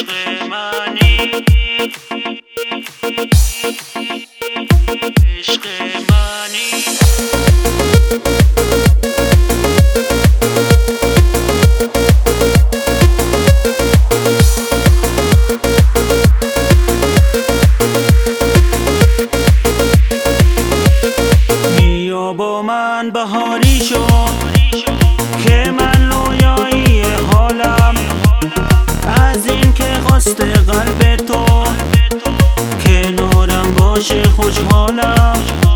عشق منی، عشق منی. بیا با من بهاری شو که من رویایی حالم، از این که خواست قلب تو کنارم باشه خوشحالم.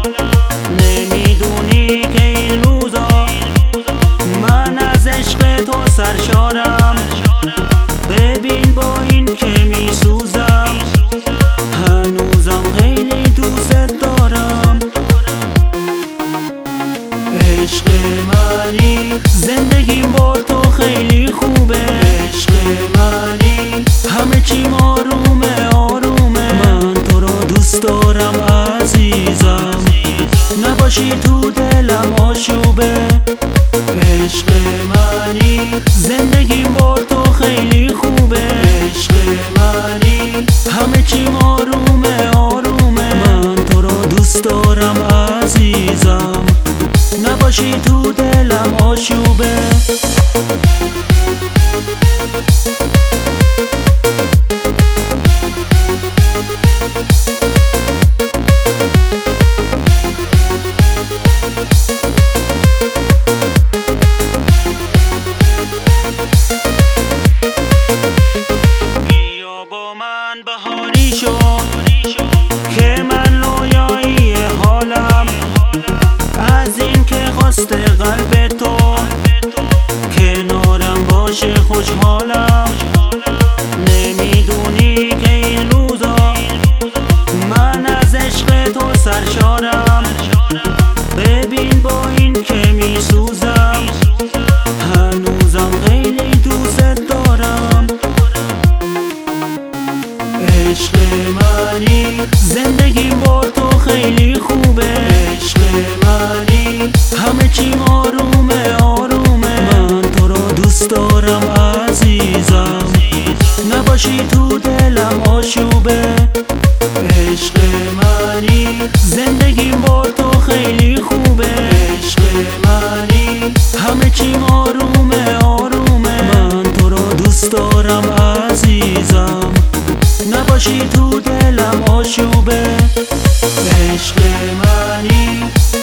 نمیدونی که این روزا من از عشق تو سرشارم. ببین با این که میسوزم، هنوزم خیلی دوست دارم. عشق منی، زندگیم با تو خیلی خوبه. عشق منی، همه چیم آرومه آرومه. من تو رو دوست دارم عزیزم، نباشی تو دلم آشوبه. عشق منی، زندگیم با تو خیلی خوبه. عشق منی، همه چیم آرومه آرومه. من تو رو دوست دارم عزیزم، نباشی تو دلم آشوبه. بیا با من بهاری شو که من رویایی حالم، از این که خواست قلب تو کنارم باشه خوشحالم. نمیدونی که این روزا من از عشق تو سرشارم. ببین با این که میسوزم، هنوزم خیلی دوست دارم. عشق منی، زندگیم با تو خیلی خوبه. عشق منی، همه چیم آرومه آرومه. من تو رو دوست دارم عزیزم، نباشی تو دلم آشوبه. عشق منی، زندگیم با تو خیلی خوبه. عشق منی، همه چیم آرومه آرومه. من تو رو دوست دارم عزیزم، نباشی تو دلم آشوبه. عشق منی،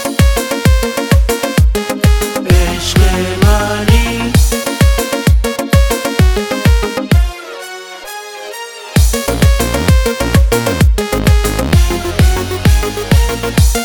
عشق منی.